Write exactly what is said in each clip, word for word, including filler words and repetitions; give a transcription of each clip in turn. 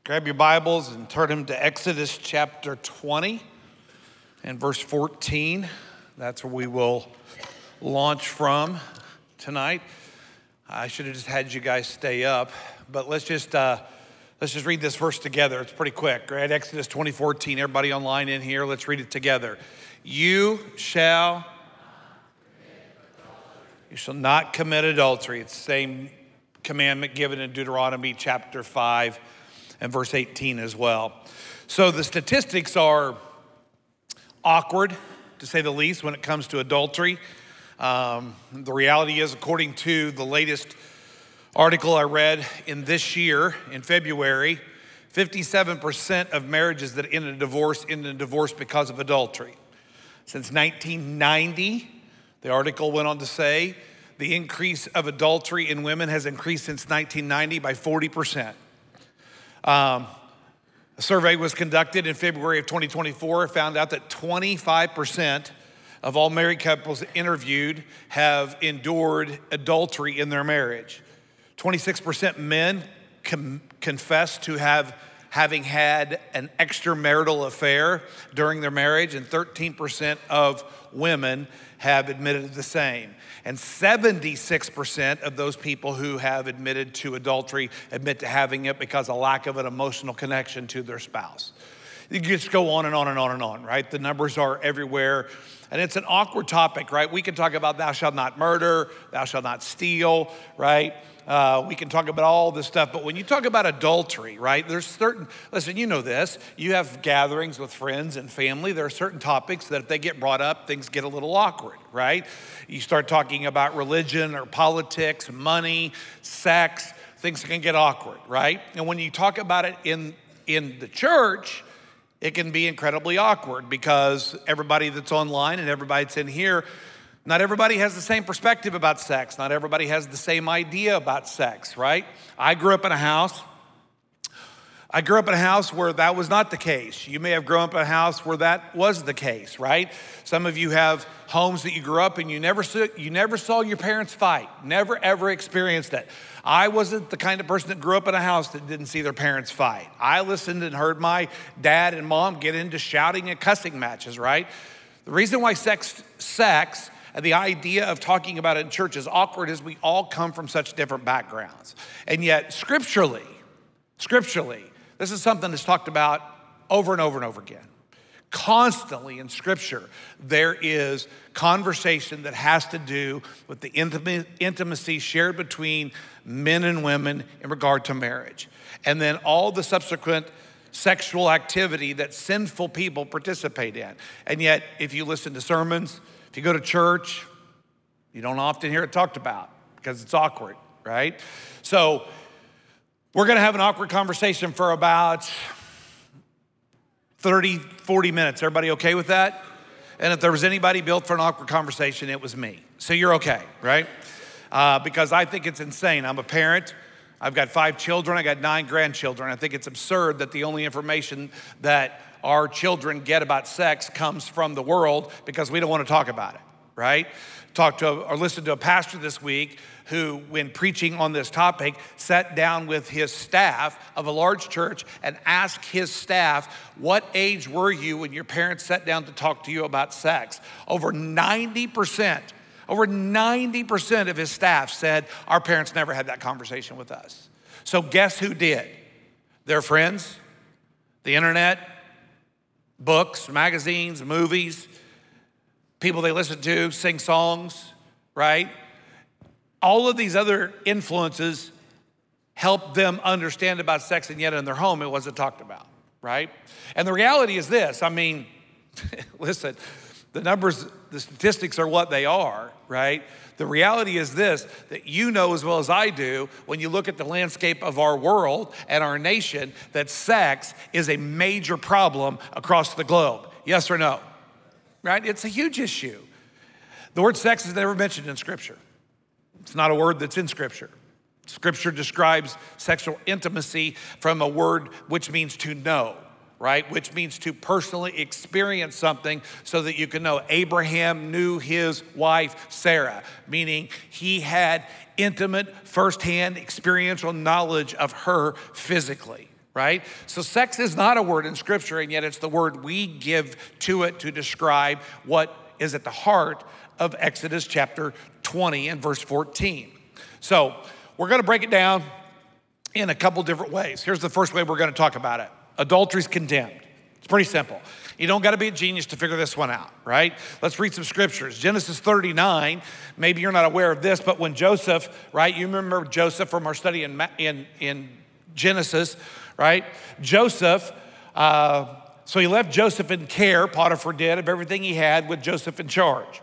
Grab your Bibles and turn them to Exodus chapter twenty and verse fourteen. That's where we will launch from tonight. I should have just had you guys stay up, but let's just uh, let's just read this verse together. It's pretty quick, right? Exodus twenty fourteen. Everybody online in here, let's read it together. You shall, you shall not commit adultery. It's the same commandment given in Deuteronomy chapter five. And verse eighteen as well. So the statistics are awkward, to say the least, when it comes to adultery. Um, the reality is, according to the latest article I read in this year, in February, fifty-seven percent of marriages that end in divorce end in divorce because of adultery. Since nineteen ninety, the article went on to say, the increase of adultery in women has increased since nineteen ninety by forty percent. Um, a survey was conducted in February of twenty twenty-four, found out that twenty-five percent of all married couples interviewed have endured adultery in their marriage. twenty-six percent men com- confess to have having had an extramarital affair during their marriage, and thirteen percent of women have admitted the same. And seventy-six percent of those people who have admitted to adultery admit to having it because of lack of an emotional connection to their spouse. You just go on and on and on and on, right? The numbers are everywhere. And it's an awkward topic, right? We can talk about thou shalt not murder, thou shalt not steal, right? Uh, we can talk about all this stuff, but when you talk about adultery, right, there's certain, listen, you know this, you have gatherings with friends and family. There are certain topics that if they get brought up, things get a little awkward, right? You start talking about religion or politics, money, sex, things can get awkward, right? And when you talk about it in, in the church, it can be incredibly awkward because everybody that's online and everybody that's in here, not everybody has the same perspective about sex. Not everybody has the same idea about sex, right? I grew up in a house. I grew up in a house where that was not the case. You may have grown up in a house where that was the case, right? Some of you have homes that you grew up in. You never saw, you never saw your parents fight. Never, ever experienced it. I wasn't the kind of person that grew up in a house that didn't see their parents fight. I listened and heard my dad and mom get into shouting and cussing matches, right? The reason why sex, sex, and the idea of talking about it in church is awkward is we all come from such different backgrounds. And yet, scripturally, scripturally, this is something that's talked about over and over and over again. Constantly in Scripture, there is conversation that has to do with the intimacy shared between men and women in regard to marriage. And then all the subsequent sexual activity that sinful people participate in. And yet, if you listen to sermons, if you go to church, you don't often hear it talked about because it's awkward, right? So we're going to have an awkward conversation for about thirty, forty minutes. Everybody okay with that? And if there was anybody built for an awkward conversation, it was me. So you're okay, right? Uh, because I think it's insane. I'm a parent. I've got five children. I got nine grandchildren. I think it's absurd that the only information that our children get about sex comes from the world because we don't want to talk about it, right? Talked to or listened to a pastor this week who, when preaching on this topic, sat down with his staff of a large church and asked his staff, what age were you when your parents sat down to talk to you about sex? Over ninety percent, over ninety percent of his staff said, our parents never had that conversation with us. So guess who did? Their friends, the internet, books, magazines, movies, people they listen to, sing songs, right? All of these other influences help them understand about sex, and yet in their home it wasn't talked about, right? And the reality is this, I mean, listen, the numbers, the statistics are what they are, right? The reality is this, that you know as well as I do, when you look at the landscape of our world and our nation, that sex is a major problem across the globe. Yes or no? Right? It's a huge issue. The word sex is never mentioned in Scripture. It's not a word that's in Scripture. Scripture describes sexual intimacy from a word which means to know, right? Which means to personally experience something so that you can know. Abraham knew his wife, Sarah, meaning he had intimate, firsthand, experiential knowledge of her physically, right? So sex is not a word in Scripture, and yet it's the word we give to it to describe what is at the heart of Exodus chapter twenty and verse fourteen. So we're gonna break it down in a couple different ways. Here's the first way we're gonna talk about it. Adultery's condemned. It's pretty simple. You don't gotta be a genius to figure this one out, right? Let's read some scriptures. Genesis thirty-nine, maybe you're not aware of this, but when Joseph, right? You remember Joseph from our study in, in, in Genesis, right? Joseph, uh, so he left Joseph in care, Potiphar did, of everything he had with Joseph in charge.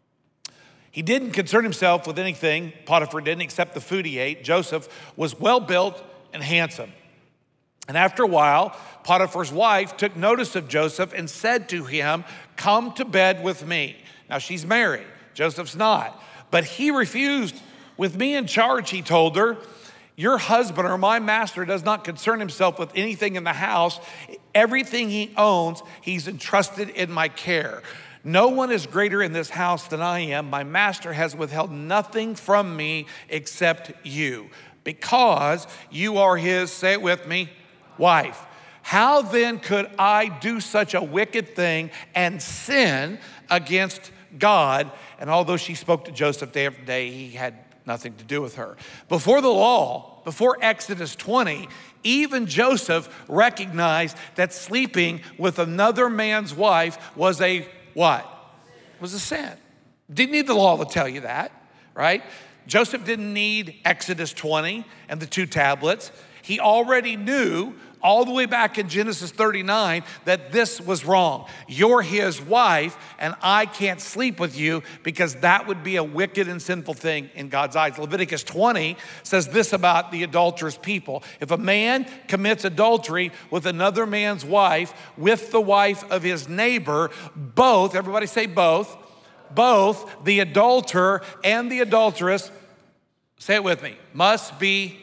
He didn't concern himself with anything, Potiphar didn't, except the food he ate. Joseph was well-built and handsome. And after a while, Potiphar's wife took notice of Joseph and said to him, "Come to bed with me." Now she's married, Joseph's not. But he refused. "With me in charge," he told her, "your husband or my master does not concern himself with anything in the house. Everything he owns, he's entrusted in my care. No one is greater in this house than I am. My master has withheld nothing from me except you, because you are his," say it with me, "wife. How then could I do such a wicked thing and sin against God?" And although she spoke to Joseph day after day, he had nothing to do with her. Before the law, before Exodus twenty, even Joseph recognized that sleeping with another man's wife was a what? Was a sin. Didn't need the law to tell you that, right? Joseph didn't need Exodus twenty and the two tablets. He already knew all the way back in Genesis thirty-nine that this was wrong. You're his wife and I can't sleep with you because that would be a wicked and sinful thing in God's eyes. Leviticus twenty says this about the adulterous people. If a man commits adultery with another man's wife, with the wife of his neighbor, both, everybody say both, both the adulterer and the adulteress, say it with me, must be.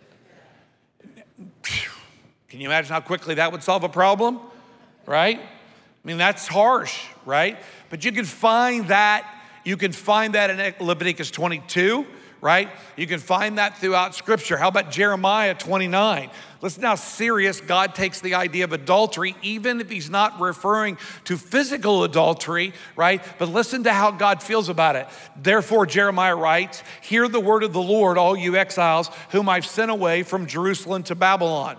Can you imagine how quickly that would solve a problem, right? I mean, that's harsh, right? But you can find that, you can find that in Leviticus twenty-two, right? You can find that throughout Scripture. How about Jeremiah twenty-nine? Listen how serious God takes the idea of adultery, even if he's not referring to physical adultery, right? But listen to how God feels about it. Therefore, Jeremiah writes, "Hear the word of the Lord, all you exiles, whom I've sent away from Jerusalem to Babylon.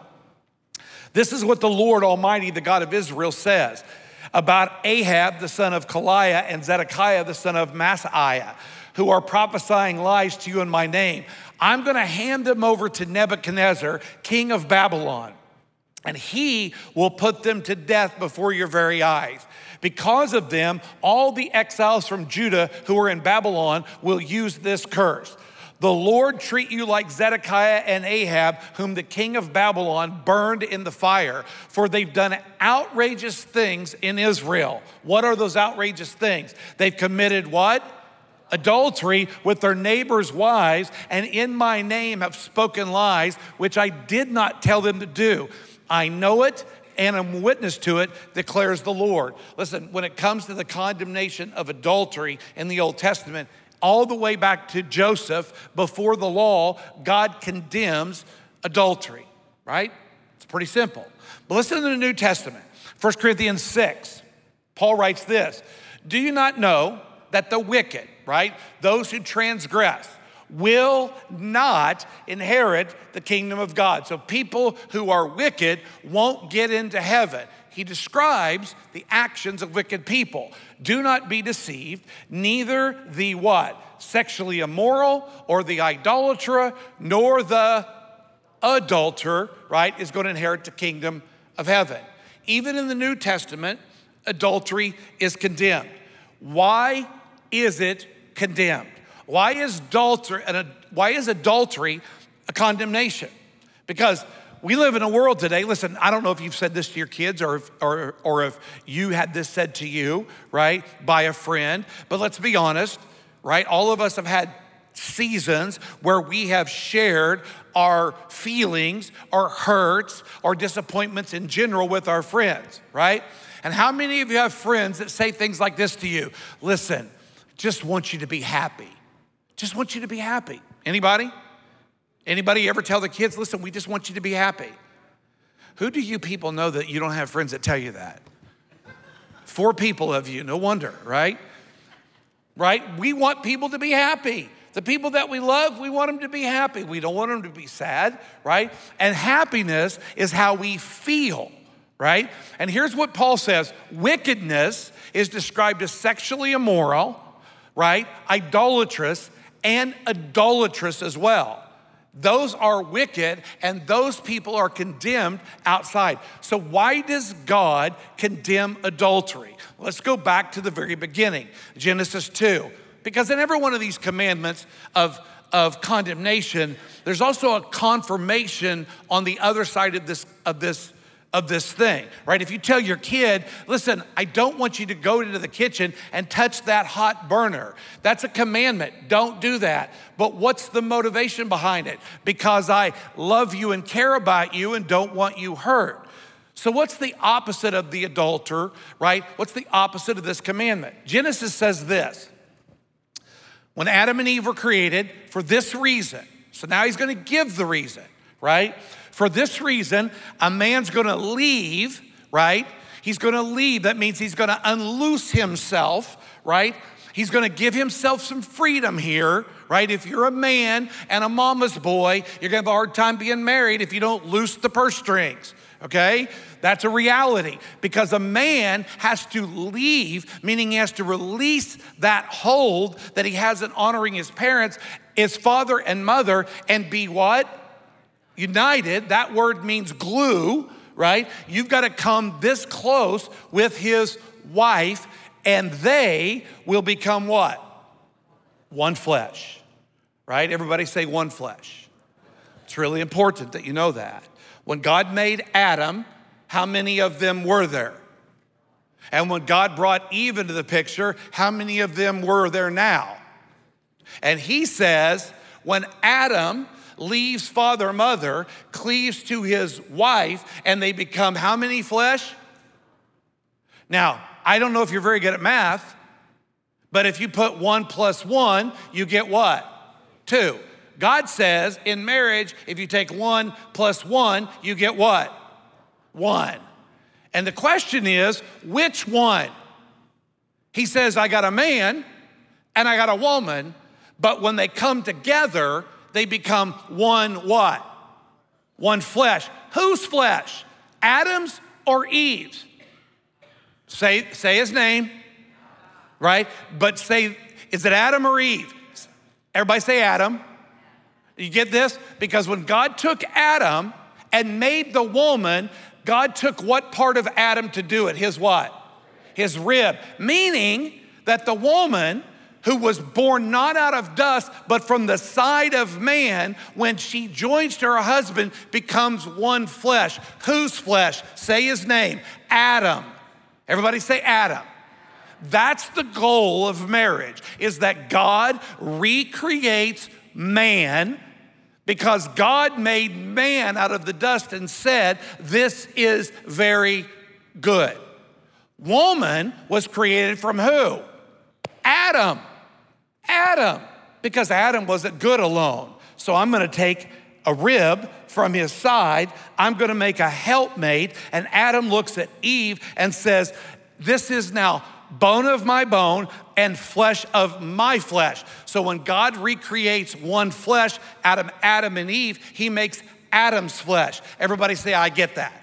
This is what the Lord Almighty, the God of Israel, says about Ahab, the son of Kaliah, and Zedekiah, the son of Maaseiah, who are prophesying lies to you in my name. I'm gonna hand them over to Nebuchadnezzar, king of Babylon, and he will put them to death before your very eyes. Because of them, all the exiles from Judah who are in Babylon will use this curse. The Lord treat you like Zedekiah and Ahab, whom the king of Babylon burned in the fire, for they've done outrageous things in Israel." What are those outrageous things? They've committed what? Adultery with their neighbors' wives, and in my name have spoken lies, which I did not tell them to do. I know it and am witness to it, declares the Lord. Listen, when it comes to the condemnation of adultery in the Old Testament, all the way back to Joseph, before the law, God condemns adultery, right? It's pretty simple. But listen to the New Testament. First Corinthians six, Paul writes this, "Do you not know that the wicked," right, those who transgress, "will not inherit the kingdom of God." So people who are wicked won't get into heaven. He describes the actions of wicked people. "Do not be deceived, neither the what? Sexually immoral or the idolater, nor the adulterer," right, is going to inherit the kingdom of heaven. Even in the New Testament, adultery is condemned. Why is it condemned? Why is adultery, why is adultery a condemnation? Because we live in a world today, listen, I don't know if you've said this to your kids or if, or, or if you had this said to you, right, by a friend, but let's be honest, right? All of us have had seasons where we have shared our feelings, our hurts, our disappointments in general with our friends, right? And how many of you have friends that say things like this to you? "Listen, just want you to be happy. Just want you to be happy." Anybody? Anybody ever tell the kids, "Listen, we just want you to be happy"? Who do you people know that you don't have friends that tell you that? Four people of you, no wonder, right? Right? We want people to be happy. The people that we love, we want them to be happy. We don't want them to be sad, right? And happiness is how we feel, right? And here's what Paul says. Wickedness is described as sexually immoral, right? Idolatrous and idolatrous as well. Those are wicked, and those people are condemned outside. So why does God condemn adultery? Let's go back to the very beginning, Genesis two. Because in every one of these commandments of, of condemnation, there's also a confirmation on the other side of this, of this of this thing, right? If you tell your kid, listen, I don't want you to go into the kitchen and touch that hot burner. That's a commandment. Don't do that. But what's the motivation behind it? Because I love you and care about you and don't want you hurt. So what's the opposite of the adulterer, right? What's the opposite of this commandment? Genesis says this. When Adam and Eve were created for this reason, so now he's gonna give the reason, right? For this reason, a man's gonna leave, right? He's gonna leave, that means he's gonna unloose himself, right? He's gonna give himself some freedom here, right? If you're a man and a mama's boy, you're gonna have a hard time being married if you don't loose the purse strings, okay? That's a reality because a man has to leave, meaning he has to release that hold that he has in honoring his parents, his father and mother, and be what? United. That word means glue, right? You've got to come this close with his wife, and they will become what? One flesh, right? Everybody say one flesh. It's really important that you know that. When God made Adam, how many of them were there? And when God brought Eve into the picture, how many of them were there now? And he says, when Adam leaves father, mother, cleaves to his wife, and they become how many flesh? Now, I don't know if you're very good at math, but if you put one plus one, you get what? Two. God says in marriage, if you take one plus one, you get what? One. And the question is, which one? He says, I got a man and I got a woman, but when they come together, they become one what? One flesh. Whose flesh? Adam's or Eve's? Say, say his name, right? But say, is it Adam or Eve? Everybody say Adam. You get this? Because when God took Adam and made the woman, God took what part of Adam to do it? His what? His rib. Meaning that the woman who was born not out of dust, but from the side of man, when she joins to her husband, becomes one flesh. Whose flesh? Say his name. Adam. Everybody say Adam. That's the goal of marriage, is that God recreates man because God made man out of the dust and said, this is very good. Woman was created from who? Adam. Adam, because Adam wasn't good alone. So I'm gonna take a rib from his side, I'm gonna make a helpmate, and Adam looks at Eve and says, this is now bone of my bone and flesh of my flesh. So when God recreates one flesh out of Adam and Eve, he makes Adam's flesh. Everybody say, I get that.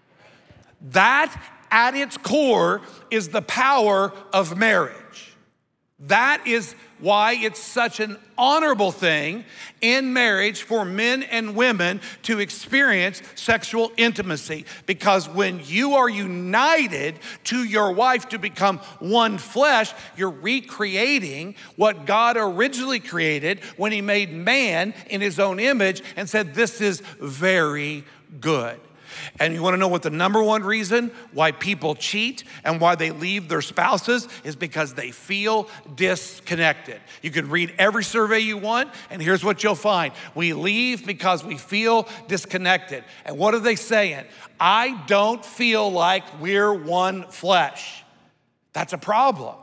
That at its core is the power of marriage. That is why it's such an honorable thing in marriage for men and women to experience sexual intimacy. Because when you are united to your wife to become one flesh, you're recreating what God originally created when he made man in his own image and said, this is very good. And you wanna know what the number one reason why people cheat and why they leave their spouses is because they feel disconnected. You can read every survey you want, and here's what you'll find. We leave because we feel disconnected. And what are they saying? I don't feel like we're one flesh. That's a problem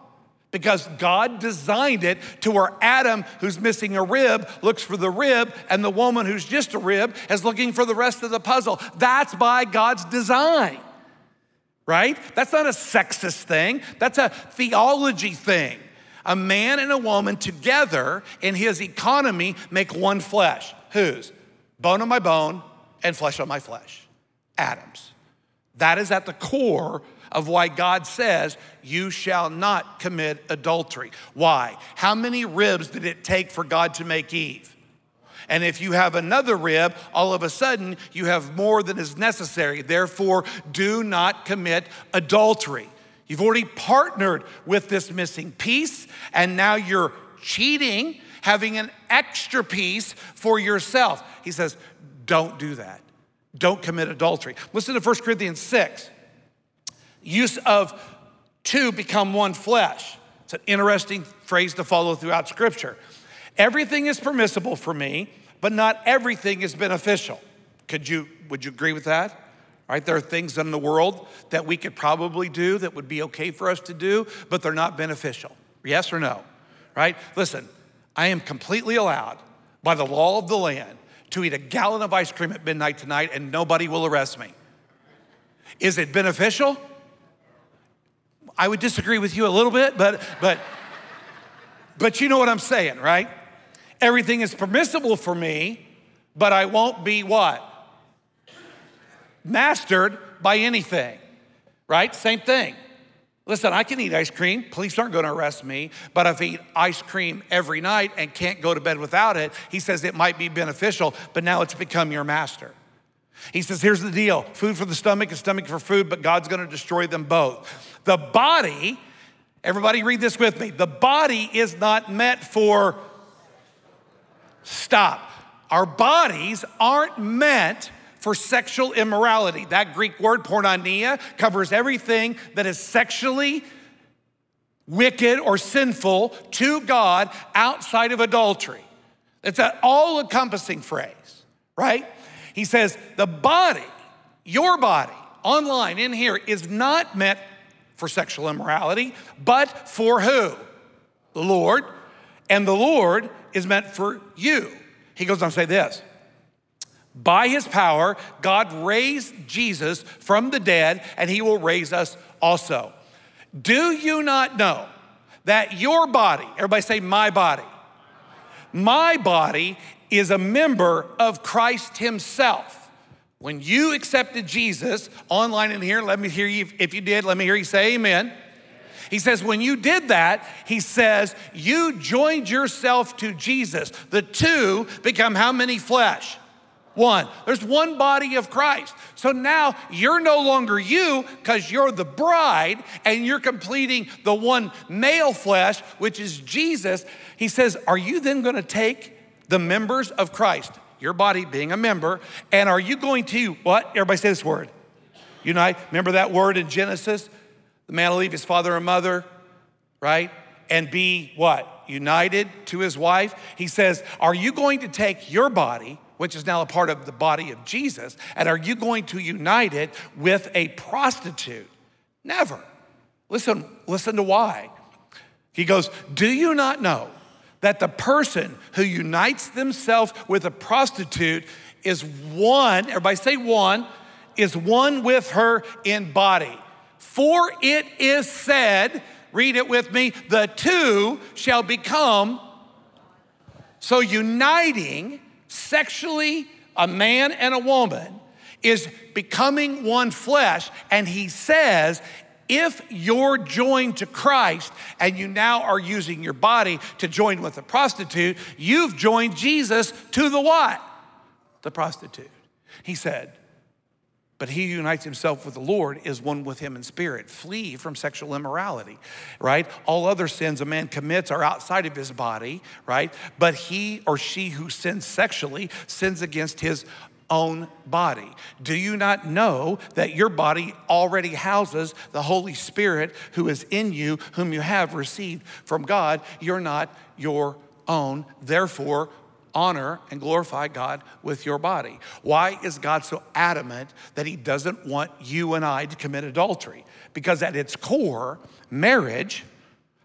Because God designed it to where Adam, who's missing a rib, looks for the rib, and the woman who's just a rib is looking for the rest of the puzzle. That's by God's design, right? That's not a sexist thing. That's a theology thing. A man and a woman together in his economy make one flesh. Whose? Bone of my bone and flesh of my flesh. Adam's. That is at the core of why God says, you shall not commit adultery. Why? How many ribs did it take for God to make Eve? And if you have another rib, all of a sudden you have more than is necessary. Therefore, do not commit adultery. You've already partnered with this missing piece, and now you're cheating, having an extra piece for yourself. He says, don't do that. Don't commit adultery. Listen to First Corinthians six. Use of two become one flesh. It's an interesting phrase to follow throughout Scripture. Everything is permissible for me, but not everything is beneficial. Could you, would you agree with that? Right? There are things in the world that we could probably do that would be okay for us to do, but they're not beneficial. Yes or no? Right? Listen, I am completely allowed by the law of the land to eat a gallon of ice cream at midnight tonight and nobody will arrest me. Is it beneficial? I would disagree with you a little bit, but but but you know what I'm saying, right? Everything is permissible for me, but I won't be what? Mastered by anything, right? Same thing. Listen, I can eat ice cream. Police aren't going to arrest me. But if I eat ice cream every night and can't go to bed without it, he says it might be beneficial, but now it's become your master. He says, here's the deal. Food for the stomach and stomach for food, but God's going to destroy them both. The body, everybody read this with me. The body is not meant for, stop. Our bodies aren't meant for sexual immorality. That Greek word, porneia, covers everything that is sexually wicked or sinful to God outside of adultery. It's an all-encompassing phrase, right? He says, the body, your body, online in here, is not meant for sexual immorality, but for who? The Lord. And the Lord is meant for you. He goes on to say this. By his power, God raised Jesus from the dead, and he will raise us also. Do you not know that your body, everybody say my body, my body is a member of Christ himself. When you accepted Jesus online in here, let me hear you, if you did, let me hear you say amen. He says, when you did that, he says, you joined yourself to Jesus. The two become how many flesh? One. There's one body of Christ. So now you're no longer you because you're the bride and you're completing the one male flesh, which is Jesus. He says, are you then going to take the members of Christ, your body being a member, and are you going to, what? Everybody say this word. Unite. Remember that word in Genesis? The man will leave his father and mother, right? And be what? United to his wife. He says, are you going to take your body, which is now a part of the body of Jesus, and are you going to unite it with a prostitute? Never. Listen, listen to why. He goes, do you not know that the person who unites themselves with a prostitute is one, everybody say one, is one with her in body? For it is said, read it with me, the two shall become. So uniting sexually a man and a woman is becoming one flesh. And he says, if you're joined to Christ and you now are using your body to join with a prostitute, you've joined Jesus to the what? The prostitute. He said, but he who unites himself with the Lord is one with him in spirit. Flee from sexual immorality, right? All other sins a man commits are outside of his body, right? But he or she who sins sexually sins against his own body. Do you not know that your body already houses the Holy Spirit who is in you, whom you have received from God? You're not your own. Therefore, honor and glorify God with your body. Why is God so adamant that he doesn't want you and I to commit adultery? Because at its core, marriage,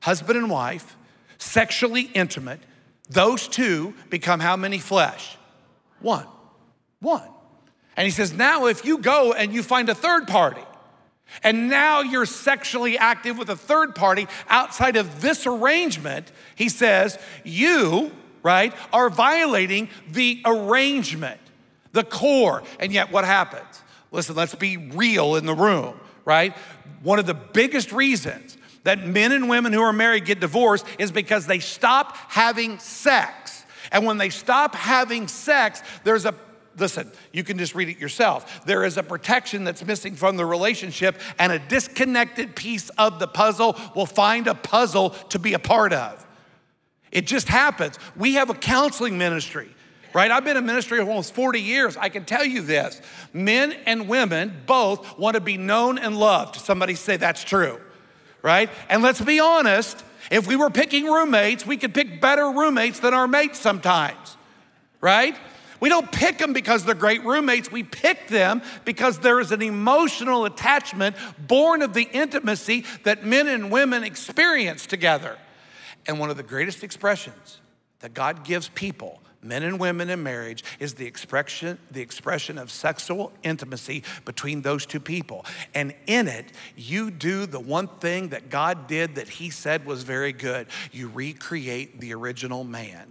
husband and wife, sexually intimate, those two become how many flesh? One, one. And he says, now if you go and you find a third party, and now you're sexually active with a third party outside of this arrangement, he says, you, right, are violating the arrangement, the core. And yet what happens? Listen, let's be real in the room, right? One of the biggest reasons that men and women who are married get divorced is because they stop having sex. And when they stop having sex, there's a, listen, you can just read it yourself. There is a protection that's missing from the relationship, and a disconnected piece of the puzzle will find a puzzle to be a part of. It just happens. We have a counseling ministry, right? I've been in ministry for almost forty years. I can tell you this. Men and women both want to be known and loved. Somebody say that's true, right? And let's be honest, if we were picking roommates, we could pick better roommates than our mates sometimes, right? We don't pick them because they're great roommates. We pick them because there is an emotional attachment born of the intimacy that men and women experience together. And one of the greatest expressions that God gives people, men and women in marriage, is the expression, the expression of sexual intimacy between those two people. And in it, you do the one thing that God did that he said was very good. You recreate the original man.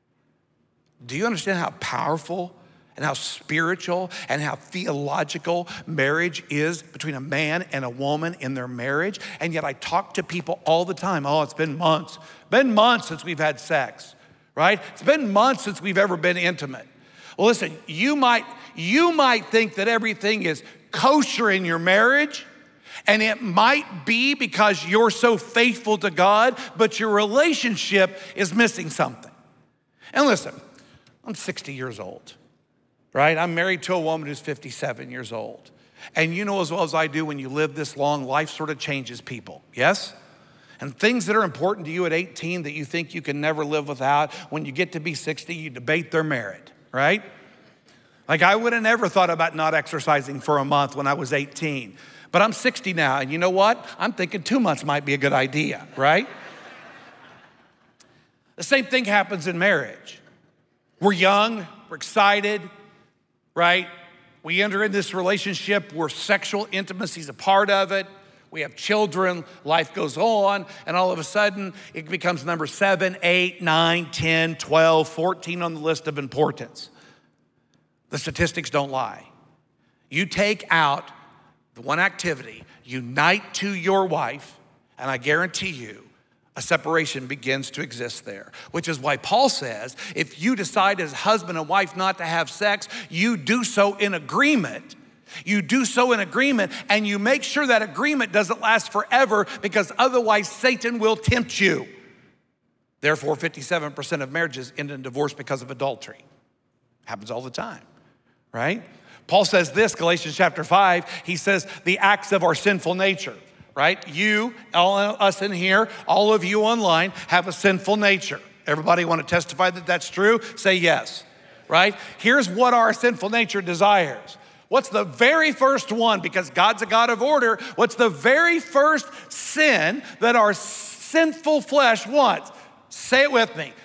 Do you understand how powerful and how spiritual and how theological marriage is between a man and a woman in their marriage? And yet I talk to people all the time. Oh, it's been months. Been months since we've had sex, right? It's been months since we've ever been intimate. Well, listen, you might, you might think that everything is kosher in your marriage, and it might be because you're so faithful to God, but your relationship is missing something. And listen, I'm sixty years old, right? I'm married to a woman who's fifty-seven years old. And you know as well as I do, when you live this long, life sort of changes people, yes? And things that are important to you at eighteen that you think you can never live without, when you get to be sixty, you debate their merit, right? Like I would have never thought about not exercising for a month when I was eighteen. But I'm sixty now, and you know what? I'm thinking two months might be a good idea, right? The same thing happens in marriage. We're young, we're excited, right? We enter in this relationship where sexual intimacy is a part of it. We have children, life goes on, and all of a sudden it becomes number seven, eight, nine, ten, twelve, fourteen on the list of importance. The statistics don't lie. You take out the one activity, unite to your wife, and I guarantee you, a separation begins to exist there, which is why Paul says, if you decide as husband and wife not to have sex, you do so in agreement. You do so in agreement, and you make sure that agreement doesn't last forever, because otherwise Satan will tempt you. Therefore, fifty-seven percent of marriages end in divorce because of adultery. Happens all the time, right? Paul says this, Galatians chapter five, he says the acts of our sinful nature. Right? You, all of us in here, all of you online have a sinful nature. Everybody want to testify that that's true? Say yes, right? Here's what our sinful nature desires. What's the very first one? Because God's a God of order. What's the very first sin that our sinful flesh wants? Say it with me.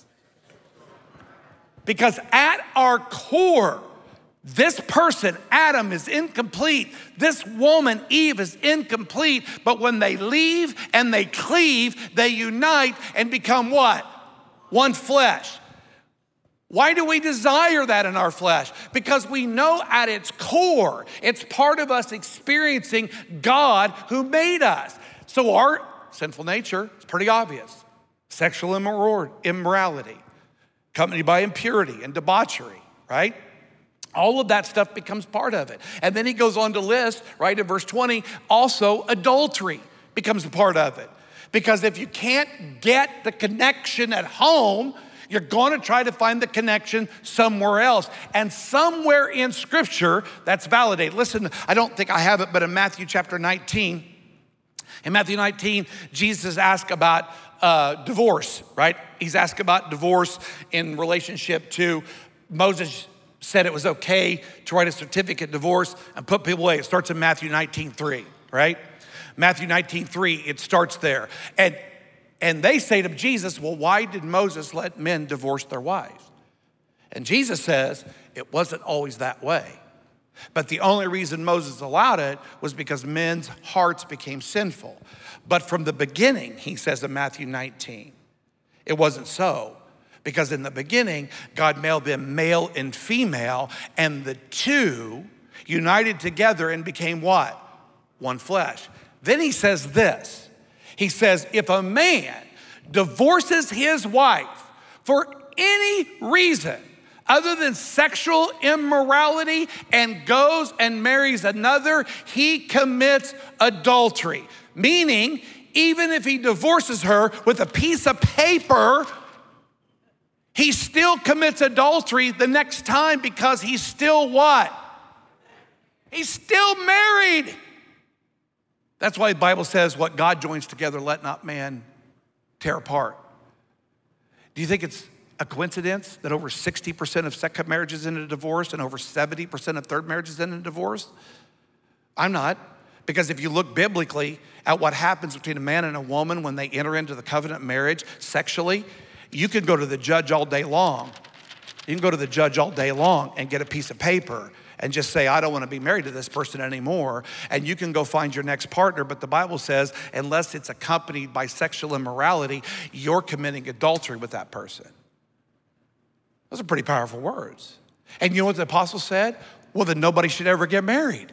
Because at our core, this person, Adam, is incomplete. This woman, Eve, is incomplete. But when they leave and they cleave, they unite and become what? One flesh. Why do we desire that in our flesh? Because we know at its core, it's part of us experiencing God who made us. So our sinful nature is pretty obvious. Sexual immorality, accompanied by impurity and debauchery, right? All of that stuff becomes part of it. And then he goes on to list, right, in verse twenty, also adultery becomes a part of it. Because if you can't get the connection at home, you're going to try to find the connection somewhere else. And somewhere in Scripture, that's validated. Listen, I don't think I have it, but in Matthew chapter nineteen, in Matthew nineteen, Jesus asked about uh, divorce, right? He's asked about divorce in relationship to Moses. Said it was okay to write a certificate of divorce and put people away. It starts in Matthew nineteen three, right? Matthew nineteen three, it starts there. And And they say to Jesus, well, why did Moses let men divorce their wives? And Jesus says, it wasn't always that way. But the only reason Moses allowed it was because men's hearts became sinful. But from the beginning, he says in Matthew nineteen, it wasn't so. Because in the beginning, God made them male and female, and the two united together and became what? One flesh. Then he says this. He says, if a man divorces his wife for any reason other than sexual immorality and goes and marries another, he commits adultery. Meaning, even if he divorces her with a piece of paper, he still commits adultery the next time because he's still what? He's still married. That's why the Bible says what God joins together, let not man tear apart. Do you think it's a coincidence that over sixty percent of second marriages end in divorce and over seventy percent of third marriages end in divorce? I'm not. Because if you look biblically at what happens between a man and a woman when they enter into the covenant marriage sexually, you can go to the judge all day long. You can go to the judge all day long and get a piece of paper and just say, I don't want to be married to this person anymore. And you can go find your next partner. But the Bible says, unless it's accompanied by sexual immorality, you're committing adultery with that person. Those are pretty powerful words. And you know what the apostle said? Well, then nobody should ever get married.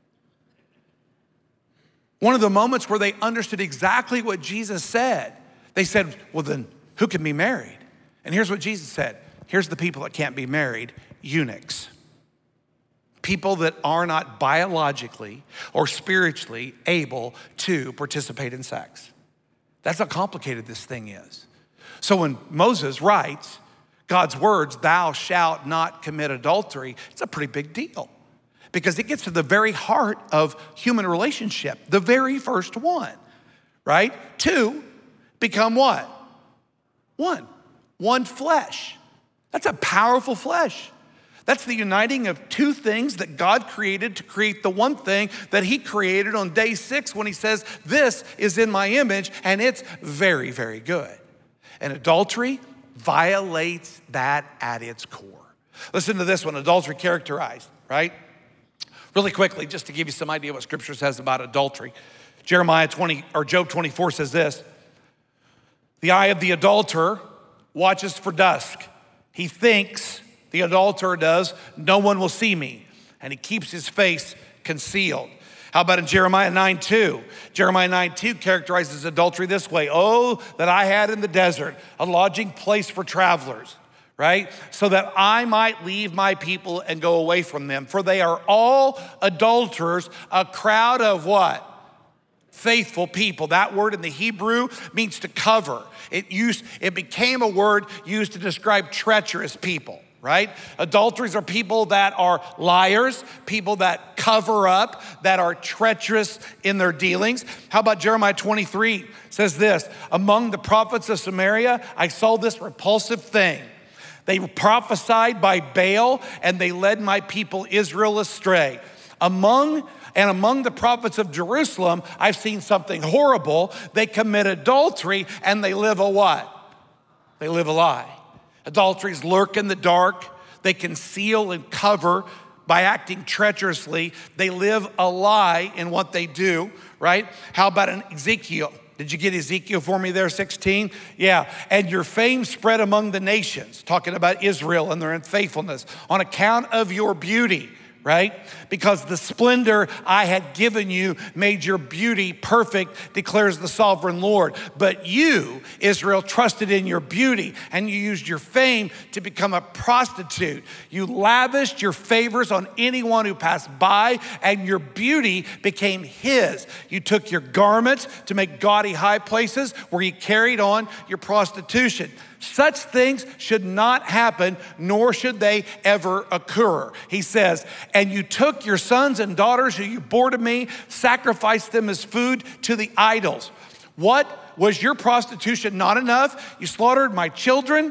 One of the moments where they understood exactly what Jesus said, they said, well, then who can be married? And here's what Jesus said. Here's the people that can't be married, eunuchs. People that are not biologically or spiritually able to participate in sex. That's how complicated this thing is. So when Moses writes God's words, thou shalt not commit adultery, it's a pretty big deal because it gets to the very heart of human relationship, the very first one, right? Two, become what? One, one flesh. That's a powerful flesh. That's the uniting of two things that God created to create the one thing that he created on day six when he says, this is in my image and it's very, very good. And adultery violates that at its core. Listen to this one, adultery characterized, right? Really quickly, just to give you some idea what scripture says about adultery. Jeremiah twenty, or Job twenty-four says this, the eye of the adulterer watches for dusk. He thinks, the adulterer does, no one will see me. And he keeps his face concealed. How about in Jeremiah nine two? Jeremiah nine two characterizes adultery this way. Oh, that I had in the desert a lodging place for travelers, right? So that I might leave my people and go away from them. For they are all adulterers, a crowd of what? Faithful people. That word in the Hebrew means to cover. It used, it became a word used to describe treacherous people, right? Adulteries are people that are liars, people that cover up, that are treacherous in their dealings. How about Jeremiah twenty-three says this, among the prophets of Samaria, I saw this repulsive thing. They prophesied by Baal and they led my people Israel astray. Among And among the prophets of Jerusalem, I've seen something horrible. They commit adultery and they live a what? They live a lie. Adulteries lurk in the dark. They conceal and cover by acting treacherously. They live a lie in what they do, right? How about in Ezekiel? Did you get Ezekiel for me there, sixteen? Yeah, and your fame spread among the nations, talking about Israel and their unfaithfulness, on account of your beauty. Right? Because the splendor I had given you made your beauty perfect, declares the sovereign Lord. But you, Israel, trusted in your beauty and you used your fame to become a prostitute. You lavished your favors on anyone who passed by and your beauty became his. You took your garments to make gaudy high places where you carried on your prostitution. Such things should not happen, nor should they ever occur. He says, and you took your sons and daughters who you bore to me, sacrificed them as food to the idols. What was your prostitution not enough? You slaughtered my children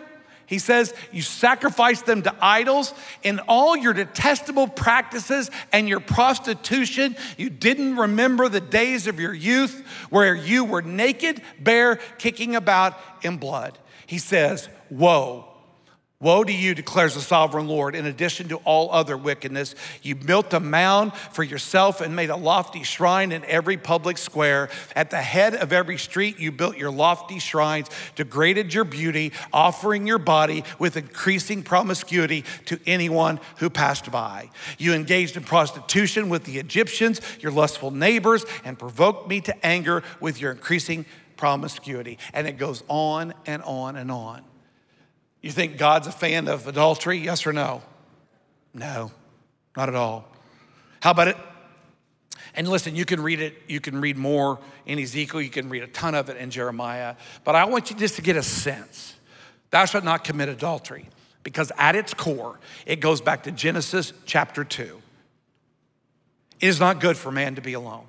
He says, you sacrifice them to idols. In all your detestable practices and your prostitution, you didn't remember the days of your youth where you were naked, bare, kicking about in blood. He says, woe. Woe to you, declares the sovereign Lord. In addition to all other wickedness, you built a mound for yourself and made a lofty shrine in every public square. At the head of every street, you built your lofty shrines, degraded your beauty, offering your body with increasing promiscuity to anyone who passed by. You engaged in prostitution with the Egyptians, your lustful neighbors, and provoked me to anger with your increasing promiscuity. And it goes on and on and on. You think God's a fan of adultery? Yes or no? No, not at all. How about it? And listen, you can read it, you can read more in Ezekiel, you can read a ton of it in Jeremiah, but I want you just to get a sense. Thou shalt not commit adultery, because at its core, it goes back to Genesis chapter two. It is not good for man to be alone.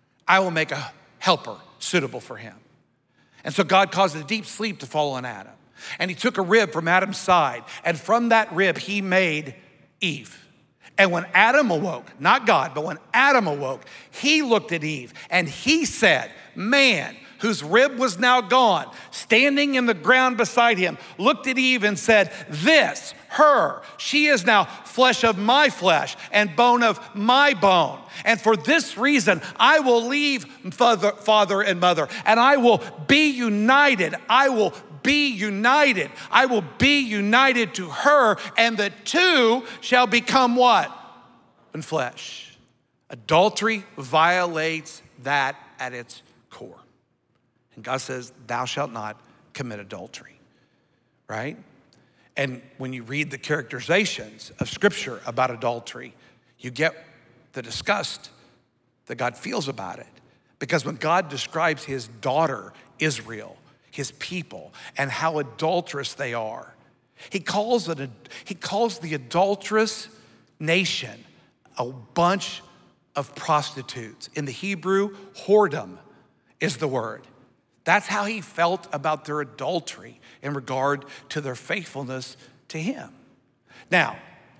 I will make a helper suitable for him. And so God caused a deep sleep to fall on Adam. And he took a rib from Adam's side, and from that rib he made Eve. And when Adam awoke, not God, but when Adam awoke, he looked at Eve and he said, man, whose rib was now gone, standing in the ground beside him, looked at Eve and said, this, her, she is now flesh of my flesh and bone of my bone. And for this reason, I will leave father, father and mother, and I will be united. I will be united. I will be united to her, and the two shall become what? One flesh. Adultery violates that at its core. And God says, thou shalt not commit adultery, right? And when you read the characterizations of Scripture about adultery, you get the disgust that God feels about it. Because when God describes his daughter, Israel, his people, and how adulterous they are, he calls it a, he calls the adulterous nation a bunch of prostitutes. In the Hebrew, whoredom is the word. That's how he felt about their adultery in regard to their faithfulness to him. Now,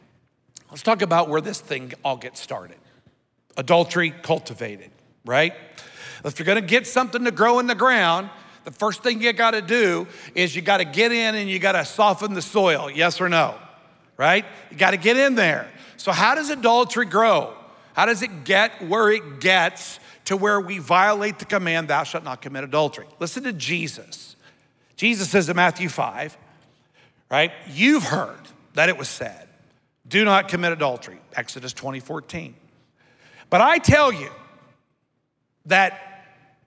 let's talk about where this thing all gets started. Adultery cultivated, right? If you're gonna get something to grow in the ground, the first thing you gotta do is you gotta get in and you gotta soften the soil, yes or no, right? You gotta get in there. So how does adultery grow? How does it get where it gets to where we violate the command, thou shalt not commit adultery? Listen to Jesus. Jesus says in Matthew five, right? You've heard that it was said, do not commit adultery, Exodus twenty fourteen. But I tell you that,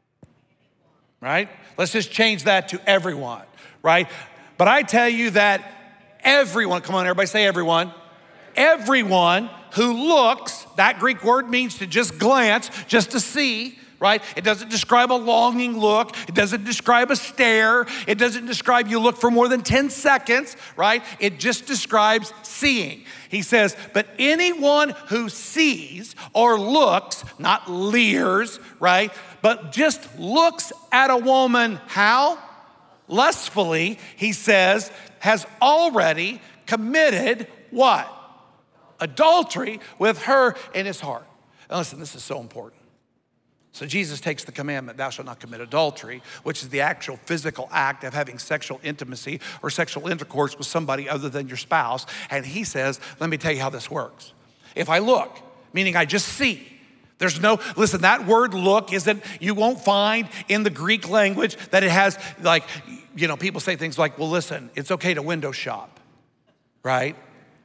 right? Let's just change that to everyone, right? But I tell you that everyone, come on, everybody say everyone. Everyone who looks, that Greek word means to just glance, just to see, right? It doesn't describe a longing look. It doesn't describe a stare. It doesn't describe you look for more than ten seconds, right? It just describes seeing. He says, but anyone who sees or looks, not leers, right? But just looks at a woman, how? Lustfully, he says, has already committed what? Adultery with her in his heart. And listen, this is so important. So Jesus takes the commandment, thou shalt not commit adultery, which is the actual physical act of having sexual intimacy or sexual intercourse with somebody other than your spouse. And he says, let me tell you how this works. If I look, meaning I just see, there's no, listen, that word look isn't, you won't find in the Greek language that it has like, you know, people say things like, well, listen, it's okay to window shop, right?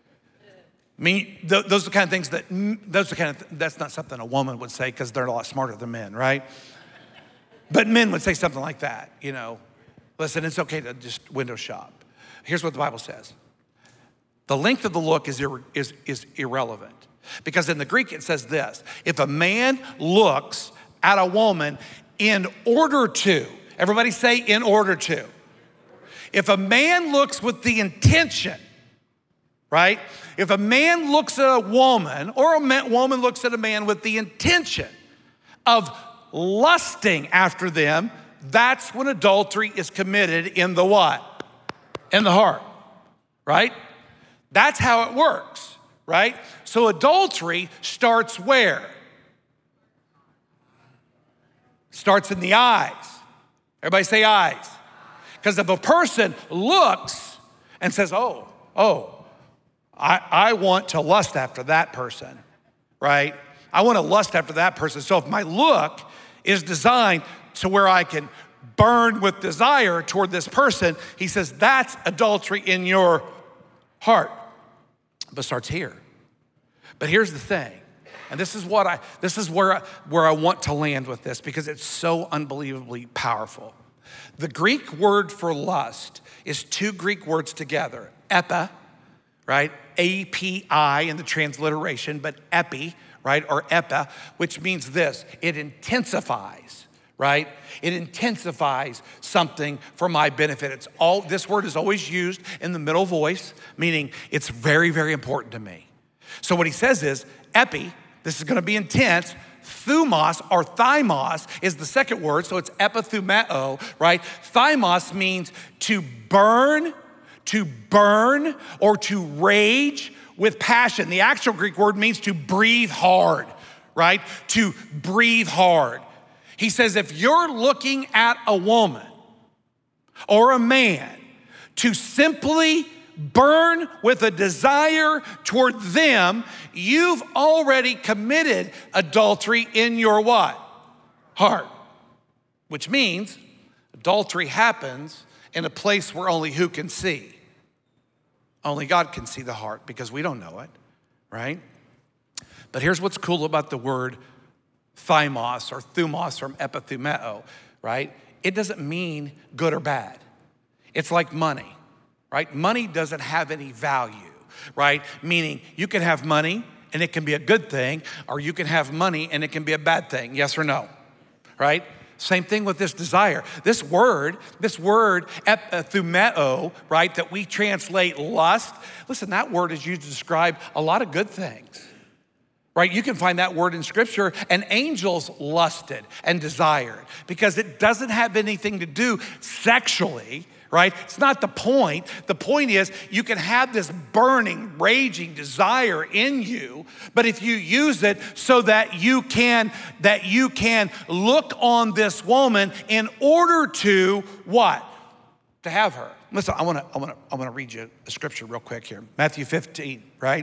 I mean, th- those are the kind of things that, those are kind of, th- that's not something a woman would say because they're a lot smarter than men, right? But men would say something like that, you know, listen, it's okay to just window shop. Here's what the Bible says. The length of the look is, ir- is, is irrelevant because in the Greek it says this, if a man looks at a woman in order to, everybody say in order to. If a man looks with the intention, right? If a man looks at a woman or a man, woman looks at a man with the intention of lusting after them, that's when adultery is committed in the what? In the heart. right? That's how it works, right? So adultery starts where? Starts in the eyes. Everybody say eyes. Because if a person looks and says, oh, oh, I, I want to lust after that person, right? I want to lust after that person. So if my look is designed to where I can burn with desire toward this person, he says that's adultery in your heart. But it starts here. But here's the thing, and this is what I, this is where I, where I want to land with this because it's so unbelievably powerful. The Greek word for lust is two Greek words together, epi, right? A P I in the transliteration, but epi, right? Or epi, which means this, it intensifies, right? It intensifies something for my benefit. It's all, this word is always used in the middle voice, meaning it's very, very important to me. So what he says is, epi, this is gonna be intense. Thumos or thymos is the second word, so it's epithumeo, right? Thymos means to burn, to burn, or to rage with passion. The actual Greek word means to breathe hard, right? To breathe hard. He says if you're looking at a woman or a man to simply burn with a desire toward them, you've already committed adultery in your what? Heart. Which means adultery happens in a place where only who can see? Only God can see the heart because we don't know it, right? But here's what's cool about the word thymos or thumos from epithumeo, right? It doesn't mean good or bad. It's like money, right? Money doesn't have any value, right? Meaning you can have money and it can be a good thing, or you can have money and it can be a bad thing, yes or no, right? Same thing with this desire. This word, this word epithumeo, right, that we translate lust, listen, that word is used to describe a lot of good things. Right, you can find that word in scripture, and angels lusted and desired because it doesn't have anything to do sexually, right? It's not the point. The point is you can have this burning, raging desire in you, but if you use it so that you can, that you can look on this woman in order to what? To have her. Listen, I wanna, I wanna, I wanna read you a scripture real quick here. Matthew fifteen, right?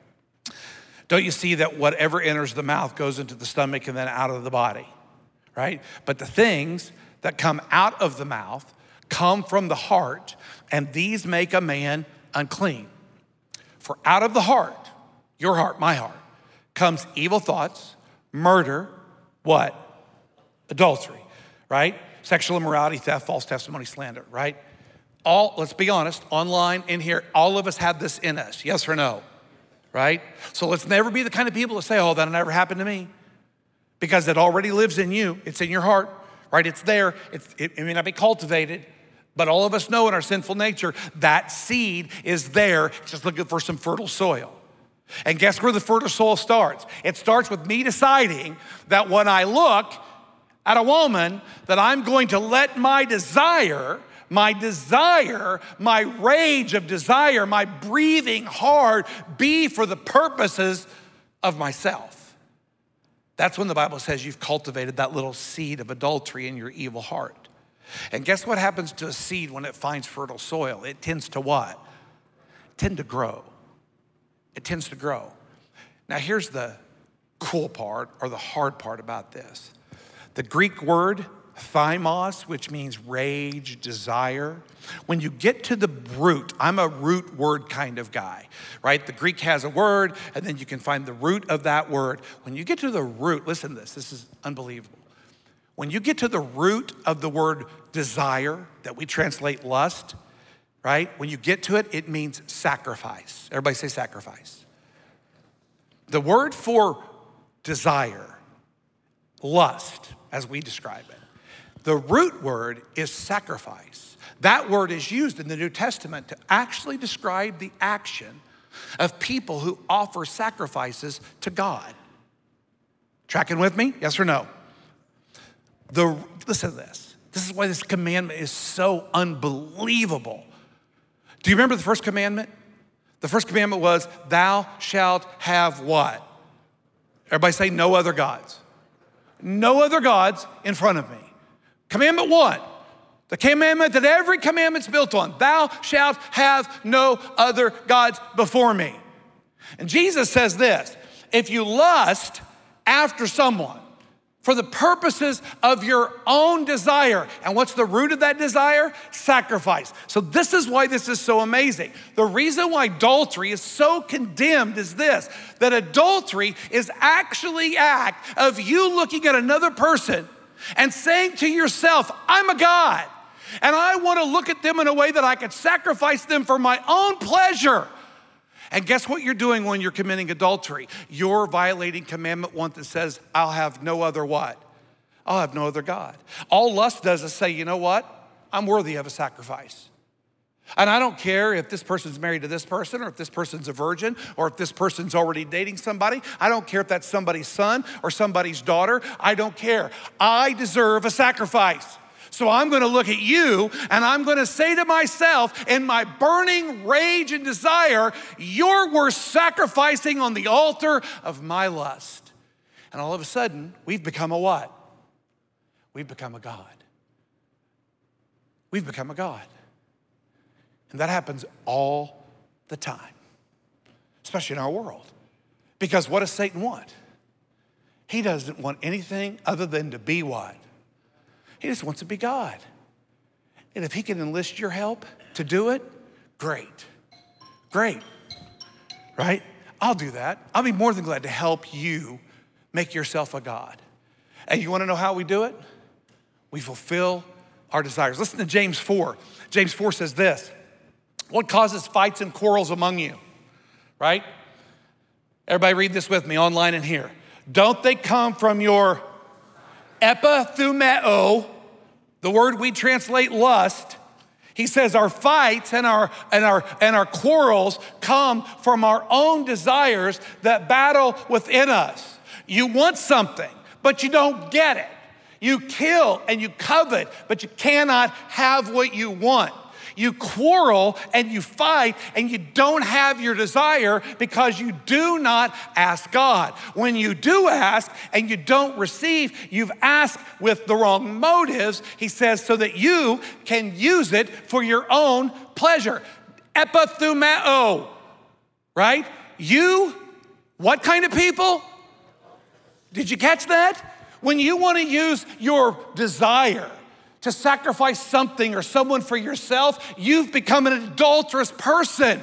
Don't you see that whatever enters the mouth goes into the stomach and then out of the body, right? But the things that come out of the mouth come from the heart, and these make a man unclean. For out of the heart, your heart, my heart, comes evil thoughts, murder, what? Adultery, right? Sexual immorality, theft, false testimony, slander, right? All, let's be honest, online, in here, all of us have this in us, yes or no? Right? So let's never be the kind of people that say, oh, that'll never happen to me. Because it already lives in you. It's in your heart, right? It's there. It's, it, it may not be cultivated, but all of us know in our sinful nature, that seed is there, just looking for some fertile soil. And guess where the fertile soil starts? It starts with me deciding that when I look at a woman, that I'm going to let my desire My desire, my rage of desire, my breathing hard be for the purposes of myself. That's when the Bible says you've cultivated that little seed of adultery in your evil heart. And guess what happens to a seed when it finds fertile soil? It tends to what? It tends to grow. It tends to grow. Now here's the cool part or the hard part about this. The Greek word thymos, which means rage, desire. When you get to the root, I'm a root word kind of guy, right? The Greek has a word, and then you can find the root of that word. When you get to the root, listen to this, this is unbelievable. When you get to the root of the word desire, that we translate lust, right? When you get to it, it means sacrifice. Everybody say sacrifice. The word for desire, lust, as we describe it, the root word is sacrifice. That word is used in the New Testament to actually describe the action of people who offer sacrifices to God. Tracking with me? Yes or no? The, listen to this. This is why this commandment is so unbelievable Do you remember the first commandment? The first commandment was, thou shalt have what? Everybody say, no other gods. No other gods in front of me. Commandment one, the commandment that every commandment's built on, thou shalt have no other gods before me. And Jesus says this, if you lust after someone for the purposes of your own desire, and what's the root of that desire? Sacrifice. So this is why this is so amazing. The reason why adultery is so condemned is this, that adultery is actually act of you looking at another person and saying to yourself, I'm a God, and I want to look at them in a way that I could sacrifice them for my own pleasure. And guess what you're doing when you're committing adultery? You're violating commandment one that says, I'll have no other what? I'll have no other God. All lust does is say, you know what? I'm worthy of a sacrifice. And I don't care if this person's married to this person, or if this person's a virgin, or if this person's already dating somebody. I don't care if that's somebody's son or somebody's daughter. I don't care. I deserve a sacrifice. So I'm gonna look at you and I'm gonna say to myself in my burning rage and desire, you're worth sacrificing on the altar of my lust. And all of a sudden, we've become a what? We've become a God. We've become a God. And that happens all the time, especially in our world. Because what does Satan want? He doesn't want anything other than to be what? He just wants to be God. And if he can enlist your help to do it, great, great, right? I'll do that. I'll be more than glad to help you make yourself a God. And you wanna know how we do it? We fulfill our desires. Listen to James four. James four says this, what causes fights and quarrels among you, right? Everybody read this with me online and here. Don't they come from your epithumeo, the word we translate lust? He says our fights and our and our and our quarrels come from our own desires that battle within us. You want something, but you don't get it. You kill and you covet, but you cannot have what you want. You quarrel and you fight and you don't have your desire because you do not ask God. When you do ask and you don't receive, you've asked with the wrong motives, he says, so that you can use it for your own pleasure. Epithumeo, right? You, what kind of people? Did you catch that? When you want to use your desire to sacrifice something or someone for yourself, you've become an adulterous person.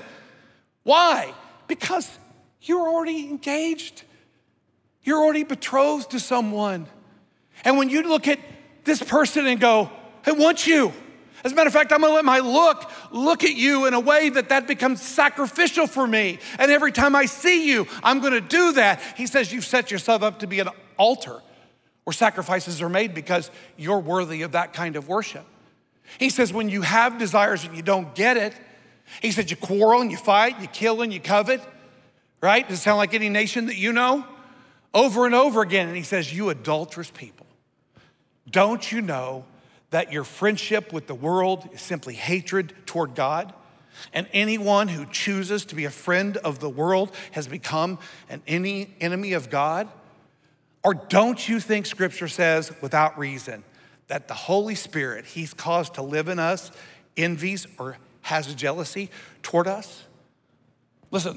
Why? Because you're already engaged. You're already betrothed to someone. And when you look at this person and go, I want you. As a matter of fact, I'm gonna let my look look at you in a way that that becomes sacrificial for me. And every time I see you, I'm gonna do that. He says you've set yourself up to be an altar where sacrifices are made because you're worthy of that kind of worship. He says when you have desires and you don't get it, he said you quarrel and you fight, you kill and you covet, right? Does it sound like any nation that you know? Over and over again, and he says, you adulterous people, don't you know that your friendship with the world is simply hatred toward God? And anyone who chooses to be a friend of the world has become an any enemy of God? Or don't you think Scripture says, without reason, that the Holy Spirit, he's caused to live in us, envies or has a jealousy toward us? Listen,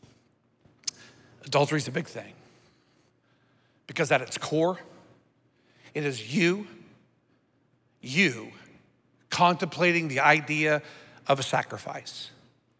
adultery is a big thing because at its core, it is you, you contemplating the idea of a sacrifice.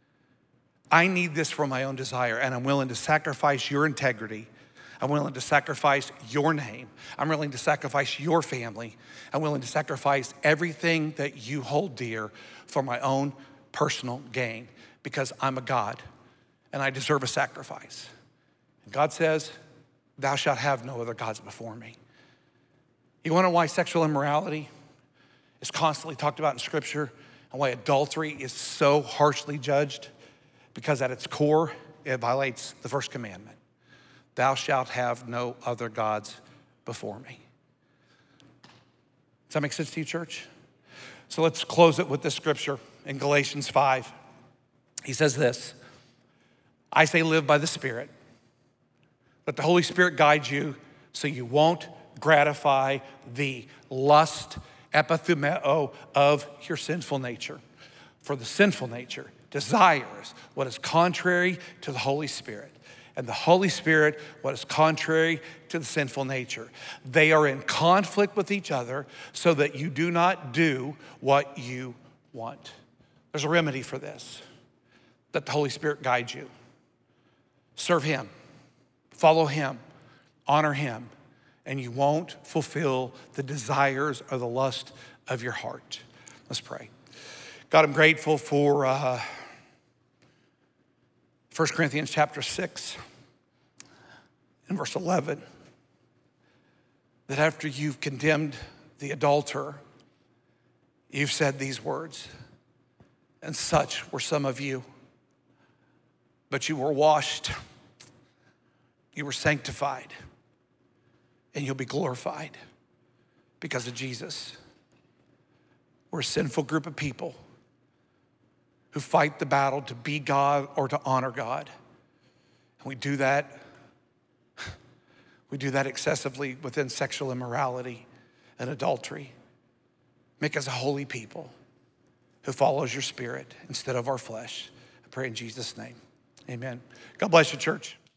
I need this for my own desire, and I'm willing to sacrifice your integrity. I'm willing to sacrifice your name. I'm willing to sacrifice your family. I'm willing to sacrifice everything that you hold dear for my own personal gain because I'm a God and I deserve a sacrifice. And God says, thou shalt have no other gods before me. You wanna know why sexual immorality is constantly talked about in Scripture and why adultery is so harshly judged? Because at its core, it violates the first commandment. Thou shalt have no other gods before me. Does that make sense to you, church? So let's close it with this scripture in Galatians five. He says this, I say live by the Spirit. Let the Holy Spirit guide you so you won't gratify the lust, epithumeo, of your sinful nature. For the sinful nature desires what is contrary to the Holy Spirit, and the Holy Spirit what is contrary to the sinful nature. They are in conflict with each other so that you do not do what you want. There's a remedy for this. Let the Holy Spirit guide you. Serve him, follow him, honor him, and you won't fulfill the desires or the lust of your heart. Let's pray. God, I'm grateful for uh, First Corinthians chapter six and verse eleven, that after you've condemned the adulterer, you've said these words, and such were some of you. But you were washed, you were sanctified, and you'll be glorified because of Jesus. We're a sinful group of people who fight the battle to be God or to honor God. And we do that, we do that excessively within sexual immorality and adultery. Make us a holy people who follows your Spirit instead of our flesh. I pray in Jesus' name. Amen. God bless you, church.